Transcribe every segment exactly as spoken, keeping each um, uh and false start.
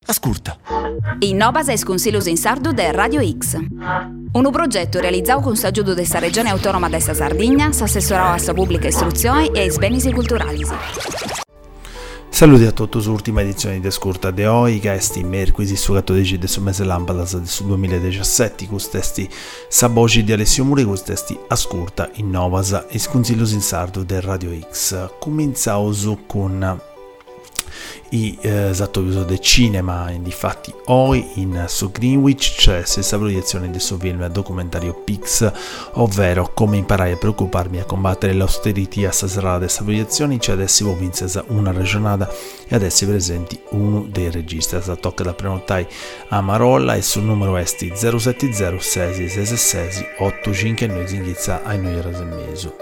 Ascolta. Innovas es Consiglios in Sardu de Radio X. Un progetto realizzato con s'aggiudo della Regione Autonoma de sa Sardegna, s'assessorò a sa pubblica istruzione e ai beni culturali. Saluti a tutti sull'ultima edizione di Ascolta de oggi, che è mercoledì su quattordici del mese Lampadas del duemiladiciassette, con testi Saboci di Alessio Muri, con testi Ascolta, Innovas e Consiglios in Sardu del Radio X. Cominciamo con i eh, esatto uso del cinema. Infatti oggi in su Greenwich c'è la stessa proiezione del suo film documentario Pix, ovvero come imparare a preoccuparmi a combattere l'austerity. A stasera dessa proiezione c'è adesso vince una ragionata e adesso presenti uno dei registi. Sta tocca da prenotare a Marolla e sul numero esti zero sette zero sei sei sei otto cinque noi inghizza ai noi e mezzo.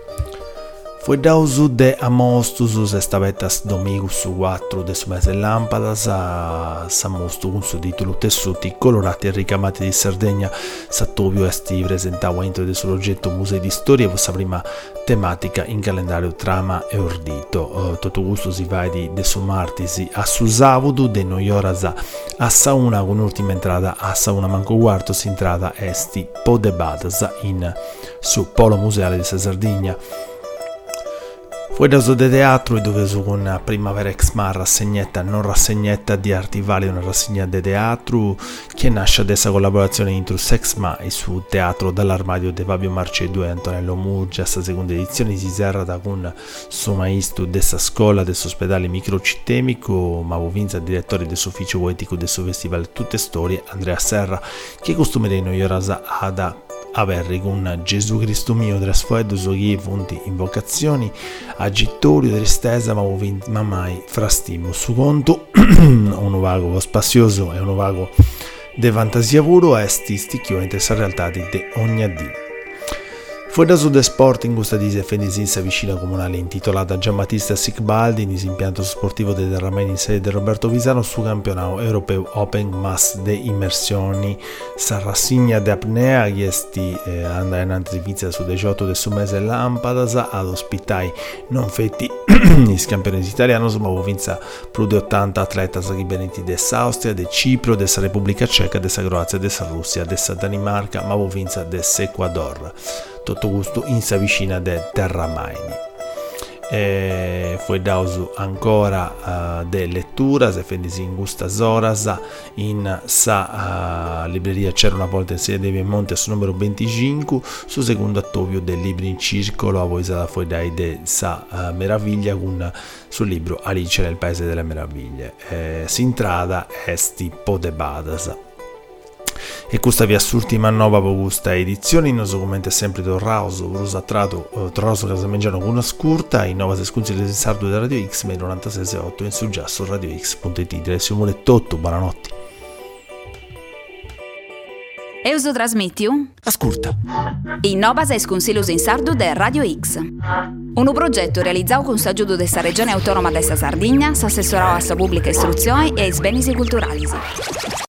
Foi dausu de amostus estabetas domingo su quattro del mese Lampadas a Samostu con suo titolo Tessuti colorati e ricamati di Sardegna. Sattovio esti presentava entro del suo progetto Musei di Storia, questa prima tematica in calendario trama e ordito. Uh, tutto gusto si va di de su martisi a su savudu de noioras a sauna con ultima entrata a sauna manco quarto si entrata esti podebadas in su Polo Museale di Sardegna. Poi da de teatro e dove su con Primavera Ex Mar rassegnetta non rassegnetta di Artivali, una rassegna de teatro che nasce da questa collaborazione intro Sexma e su teatro dall'armadio de Fabio Marcedu e Antonello Murgia. Questa seconda edizione si serra da con suo maestro dessa scuola dell'ospedale microcitemico, ma vinza direttore dell'ufficio poetico del suo festival Tutte Storie Andrea Serra, che costume dei noioras ad averri con Gesù Cristo mio trasfoedo soghi fonti invocazioni agittorio tristesa ma, ma mai frastimo su conto uno vago spazioso e uno vago de fantasia puro esti sticchioni tra realtà di ogni addio. Fuori da Sud Sport in questa di Fenisinsa vicina comunale intitolata Giambattista Sicbaldi, in impianto sportivo dei terrameni in sede di Roberto Visano su campionato europeo Open Mass de Immersioni Sarrassigna de Apnea chiesti eh, andare in antivizia su diciotto del su mese Lampadas ad ospitai non fetti i campioni italiani, ma vinza più di ottanta atleti benenti dell'Austria, de Cipro, della Repubblica Ceca, della Croazia, della Russia, della Danimarca, ma vinza dell'Ecuador. Tutto gusto in sa vicina de Terramaini. E fu dausu ancora uh, de lettura se fendisi in gusta zoras in sa uh, libreria c'era una volta in sede di Piemonte su numero venticinque su secondo attovio del libro in circolo a voi da fuori dai de sa uh, meraviglia con sul libro Alice nel paese delle meraviglie. E si intrada esti podebadas. E questa via l'ultima nuova questa edizione in documento è sempre torrauso brusa trato uh, torrauso casa mangiano con una scurta in nuova sescunzi del sardo da Radio X mai novantasei virgola otto in su già su radio x punto it. Direzione Mulettotto, buonanotte. Euso trasmettiu? Ascolta. Innovas es Consiglios in Sardu de Radio X. Un progetto realizzato con s'aggiudo della Regione Autonoma de sa Sardegna, s'assessorò a sa pubblica istruzione e ai beni culturali.